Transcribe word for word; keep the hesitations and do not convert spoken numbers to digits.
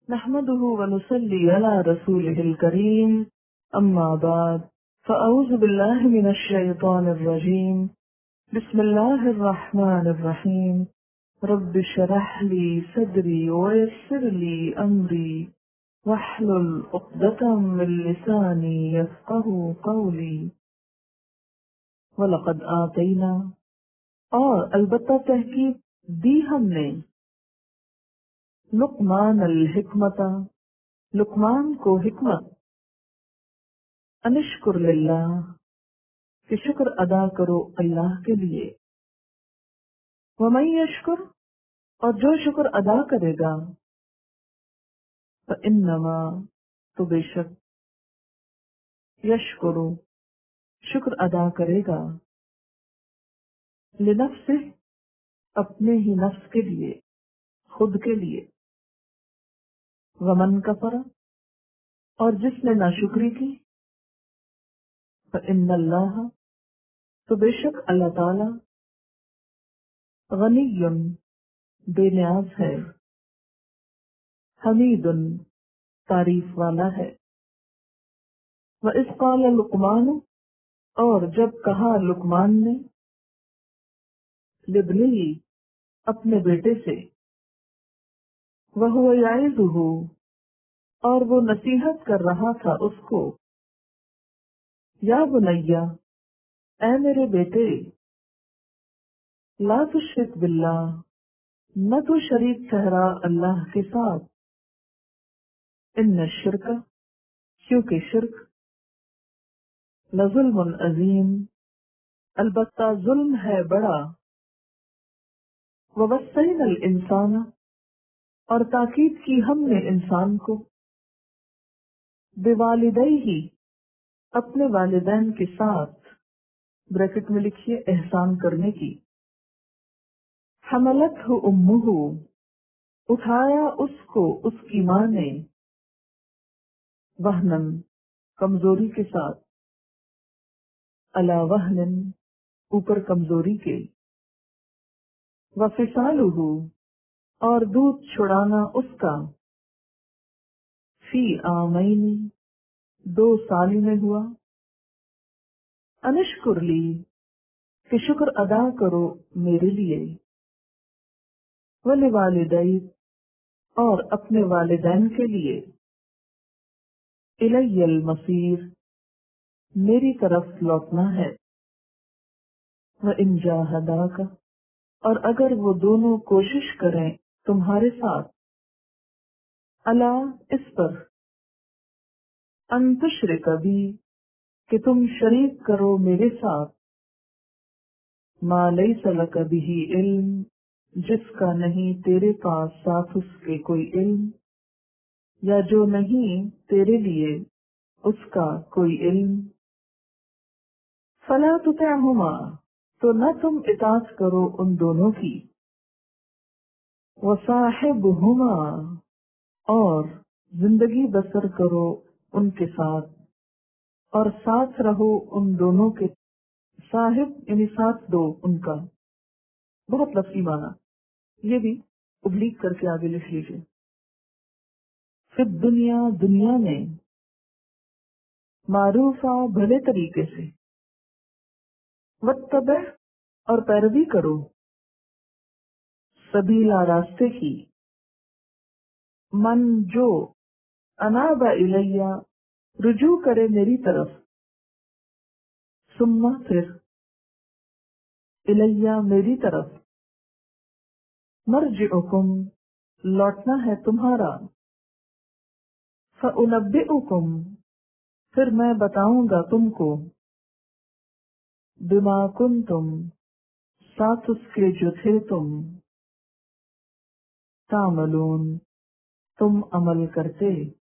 نحمده ونصلي على رسوله الكريم أما بعد فأعوذ بالله من الشيطان الرجيم بسم الله الرحمن الرحيم رب اشرح لي صدري ويسر لي أمري واحلل عقدة من لساني يفقهوا قولي وَلَقَدْ آتَيْنَا اور البتہ تحقیق دی ہم نے لقمان الحکمت لقمان کو حکمت انشکر للہ کہ شکر ادا کرو اللہ کے لیے وَمَن یشکر اور جو شکر ادا کرے گا فَإِنَّمَا تو بے شک یشکر شکر ادا کرے گا لنفسہ اپنے ہی نفس کے لیے خود کے لیے ومن کفر اور جس نے ناشکری کی فإن اللہ تو بے شک اللہ تعالی غنی بے نیاز ہے حمید تعریف والا ہے وَإِذْ قَالَ لُقْمَانُ اور جب کہا لقمان نے لِابْنِهِ اپنے بیٹے سے وَهُوَ يَعِظُهُ اور وہ نصیحت کر رہا تھا اس کو یا بنیا اے میرے بیٹے لا تشرک باللہ نہ تو شریک ٹھہرا اللہ کے ساتھ ان الشرک کیونکہ شرک لظلم عظیم البتہ ظلم ہے بڑا وَوَصَّيْنَا الْإِنسَانَ اور تاکید کی ہم نے انسان کو بِوَالِدَيْهِ اپنے والدین کے ساتھ بریکٹ میں لکھیے احسان کرنے کی حملتہ امہ اٹھایا اس کو اس کی ماں نے وہنن کمزوری کے ساتھ علی وہنن اوپر کمزوری کے وفصالہ اور دودھ چھڑانا اس کا فی عامین دو سال میں ہوا انشکر لی کہ شکر ادا کرو میرے لیے ولوالدیک اور اپنے والدین کے لیے الی المصیر میری طرف لوٹنا ہے وَإِن جَاهَدَاكَ اور اگر وہ دونوں کوشش کریں تمہارے ساتھ اللہ اس پر ان تشرک بی کہ تم شریک کرو میرے ساتھ ما لیس لک بہ علم جس کا نہیں تیرے پاس ساتھ اس کے کوئی علم یا جو نہیں تیرے لیے اس کا کوئی علم فلا تطعہما تو نہ تم اطاعت کرو ان دونوں کی وصاحبہما اور زندگی بسر کرو ان کے ساتھ اور ساتھ رہو ان دونوں کے صاحب یعنی ساتھ دو ان کا بہت لفظی معنی یہ بھی ابلیغ کر کے آگے لکھ لیجیے پھر دنیا دنیا میں معروفہ بھلے طریقے سے واتبع اور پیروی کرو سبیلا راستے کی من جو اناب الیہ رجوع کرے میری طرف ثم پھر الیہ میری طرف مرجعکم لوٹنا ہے تمہارا فانبئکم پھر میں بتاؤں گا تم کو بما کنتم ساتھ اس کے جو تھے تم تعملون تم عمل کرتے